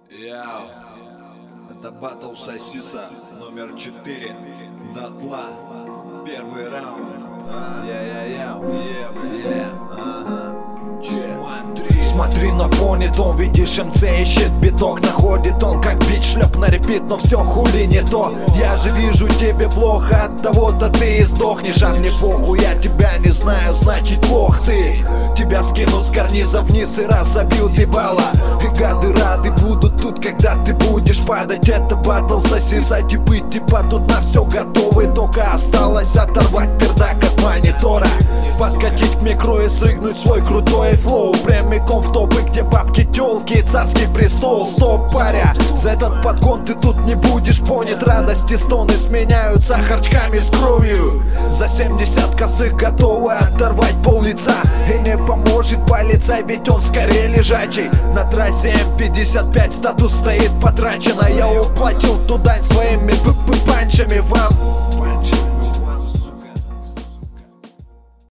Яу. Это батл Сосиса номер 4. Дотла. Первый раунд. Смотри на фоне, том видишь, МЦ ищет биток. Находит он как бит, шлеп на репит, но все хули не то. Я же вижу, тебе плохо, от того-то ты и сдохнешь. А мне похуй, я тебя не знаю, значит плох ты. Тебя скинут с карниза вниз и разобьют ебало. И гады рады будут тут, когда ты будешь падать. Это батл Сосиса, типы типа тут на все готовы. Только осталось оторвать пердак от монитора, подкатить к микро и сыгнуть свой крутой флоу прямиком в топы, где бабки, тёлки и царский престол. Стоп, паря, за этот подгон ты тут не будешь понят. Радости стоны сменяются харчками с кровью. За 70 косых готовы оторвать пол лица. И не поможет полицай, ведь он скорее лежачий. На трассе М55 статус стоит потрачено. Я уплатил ту дань своими панчами вам.